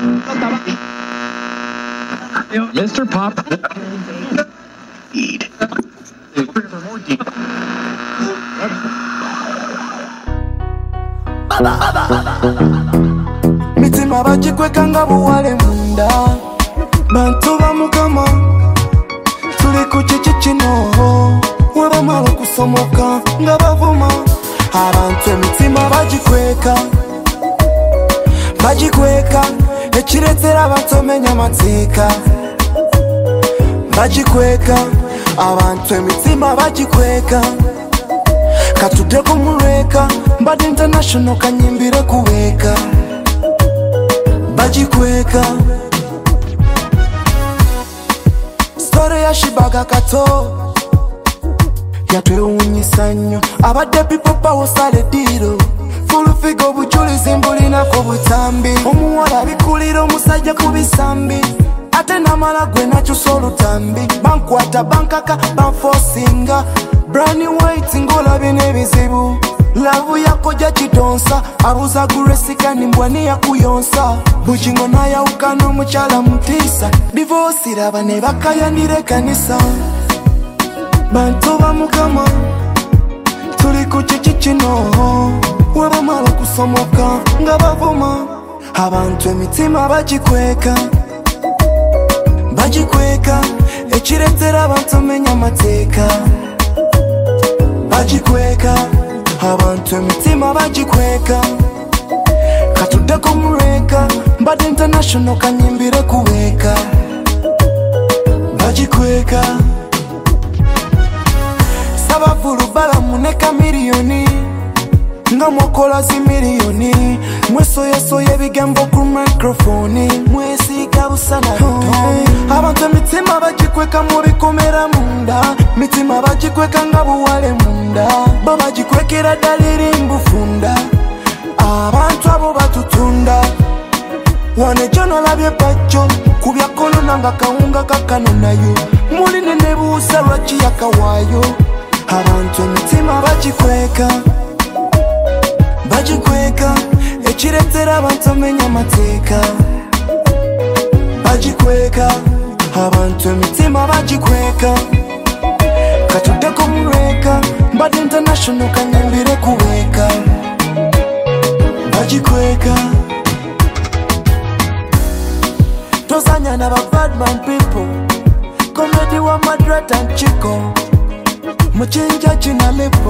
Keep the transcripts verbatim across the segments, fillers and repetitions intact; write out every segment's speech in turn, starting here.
Mister Pop. Eat. Mitima bajikweka nga buwale munda bantu ba Mukama tuli ku kiki kino we bamala okusomoka nga bavuma abantu emitima bajikweka bajikweka ekireetera batomenya amateeka bajikweka abantu emitima bajikweka katudde ku mulweka mbadde international kanyimbire kuweeka bajikweka story ya Shibaga Kato yatwewuunyisa nnyo abadde people power sale diro full figure bujulizi mbulinako butambi omuwala bikulira omusajja ku bisambi ate namala gwe nakyusa olutambi bankwata bankaka banfosinga brani white ngolabye n'ebizibu lavu yakojja kitonsa abuza guresikani mbwani yakuyonsa bukingo nayawuka n'omukyala mutiisa divosi raba ne bakayandira ekanisa bantu ba Mukama tuli ku kiki kino we bamala okusomoka nga bavuma abantu emitima bagikweka bagikweka ekireetera abantu menya amateeka bagikweka abantu emitima bagikweka katudde ku mulweka mbadde international kanyimbire kuweeka bagikweka sabavulu balamu ne kamiliyoni nga mwakola zi miliyoni mwesoyesoye ebigambo ku microphone mwesiiga busana oh, abantu emitima bagikweka mu bikomera munda mitima bagikweka nga buwale munda bo bagikwekera ddala mbufunda abantu abo batutunda wane jono labye bajjo kubya kolona nga kawunga kakanonayo muline ne buusa lwaki yakawaayo abantu emitima bagikweka bagikweka ekireetera abantu menya amateeka bagikweka abantu emitima bagikweka katudde ku mulweka mbadde international kanyimbire kuweeka bagikweka tozanya n'aba badman people komedi wa Madrat and Chico mukinja kina lepo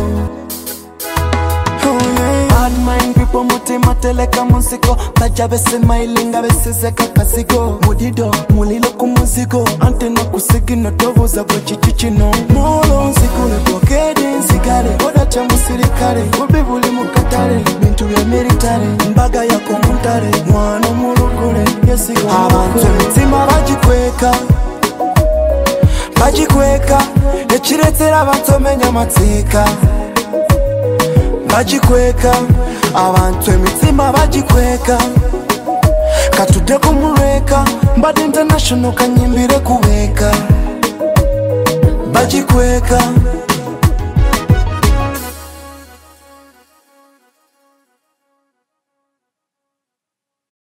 bad mind people mutima teleka munsiko bajja besemailinga besezeka kasigo mudido mulilo ku muzigo ante no kusigino tobuza bwe kiki kino molo nzikule kokedi nzigale oda kya musirikale bubi buli mu katale bintu bya military mbaga yako muntale mwana mulugule yesigo abantu emitima bagikweka bagikweka ekireetera abantu menya amateeka bagikweka abantu emitima bagikweka katudde ku mulweka mbadde international kanyimbire kuweeka bagikweka